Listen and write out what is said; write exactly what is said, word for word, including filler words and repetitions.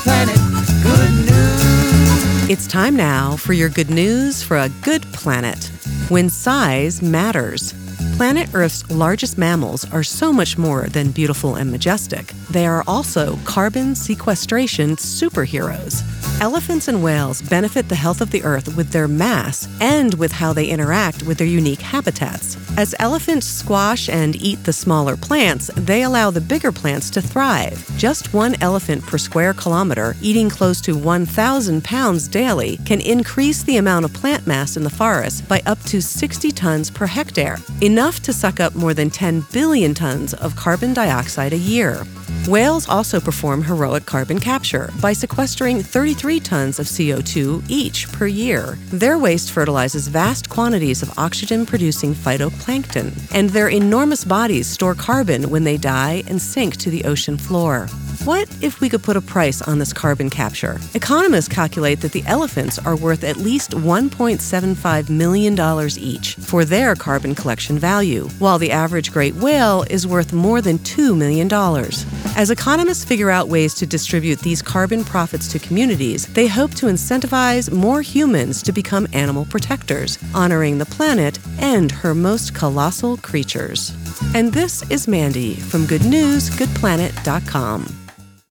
planet. Good news. It's time now for your good news for a good planet. When size matters. Planet Earth's largest mammals are so much more than beautiful and majestic. They are also carbon sequestration superheroes. Elephants and whales benefit the health of the Earth with their mass and with how they interact with their unique habitats. As elephants squash and eat the smaller plants, they allow the bigger plants to thrive. Just one elephant per square kilometer, eating close to one thousand pounds daily, can increase the amount of plant mass in the forest by up to sixty tons per hectare, enough to suck up more than ten billion tons of carbon dioxide a year. Whales also perform heroic carbon capture by sequestering thirty-three tons of C O two each per year. Their waste fertilizes vast quantities of oxygen-producing phytoplankton, and their enormous bodies store carbon when they die and sink to the ocean floor. What if we could put a price on this carbon capture? Economists calculate that the elephants are worth at least one point seven five million dollars each for their carbon collection value, while the average great whale is worth more than two million dollars. As economists figure out ways to distribute these carbon profits to communities, they hope to incentivize more humans to become animal protectors, honoring the planet and her most colossal creatures. And this is Mandy from good news good planet dot com.